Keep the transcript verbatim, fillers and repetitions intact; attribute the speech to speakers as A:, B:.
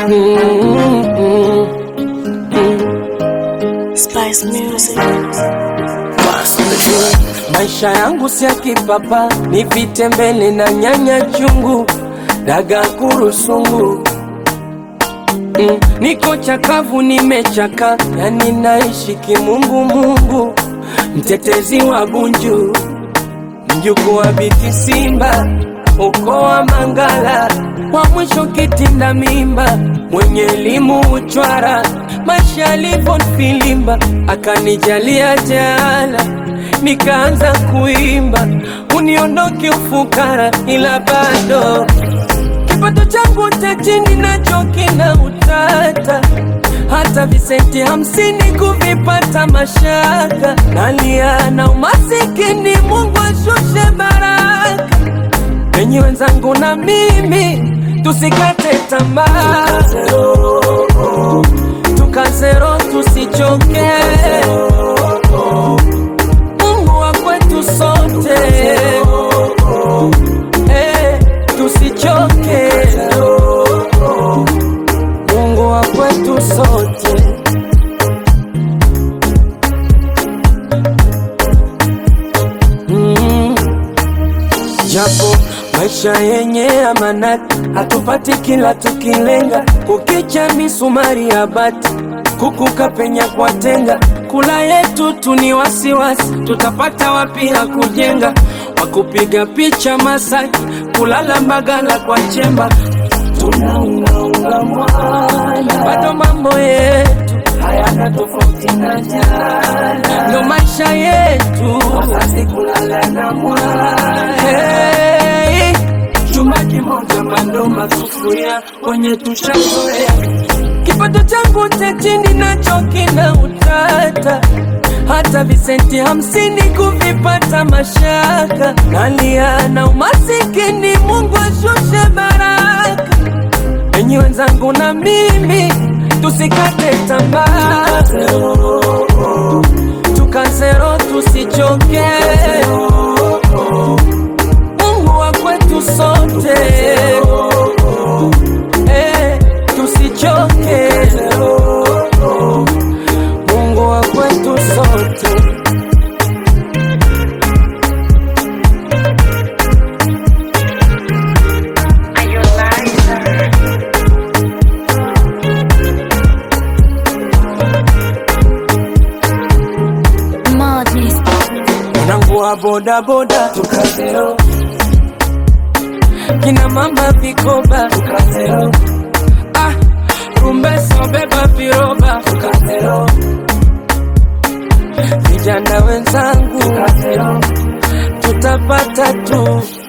A: Mm-hmm. Spice Music. Maisha yangu si ya kipapa, ni vitembele na nyanya chungu, daga kurusungu. Mm, niko chakavu nimechaka, yani naishi kimungu mungu, mtetezi wa Bunju, mjuku wa Biti Simba, uko wa Mangala, wa mwisho kitinda mimba, mwenye elimu uchwara, maisha yalivyo filimba, akanijalia jala, nikaanza kuimba, uniondoke ufukara, ila bado kipato changu cha chini nacho kina utata, hata visenti hamsini kuvipata mashaka, nalia na umasikini, Mungu ashushe baraka. Enyi wenzangu na mimi tusikate tamaa, tukazero, tukazero tusichoke, Mungu wa kwetu sote, eh, tusichoke, Mungu wa kwetu sote. Mm. Japo maisha yenye amanati, hatupati kila tukilenga, kukicha misumari ya bati, kukuka penya kwa tenga, kula yetu tuni wasiwasi, tutapata wapi ya kujenga, wakupiga picha Masaki, kulala Mbagala kwa chemba, tunaungaunga mwana, bado mambo yetu hayana tofauti na jana, ndo maisha yetu, wazazi kulala na mwana. Hey, chuma kimoja mandoma sufuria, kwenye tushazoea, kipato changu cha chini nacho kina utata, hata visenti hamsini kuvipata mashaka, nalia na umasikini, Mungu ashushe baraka. Enyi wenzangu na mimi tusikate tamaa, tukazero, tukazero tusichoke, Mungu wa kwetu sote, eh, tusichoke, Mungu wa kwetu sote. Nangu boda boda tukazero, kina mama vikoba tukazero, ah, rumbe sobeba viroba tukazero, vijana wenzangu tukazero, tutapata tu.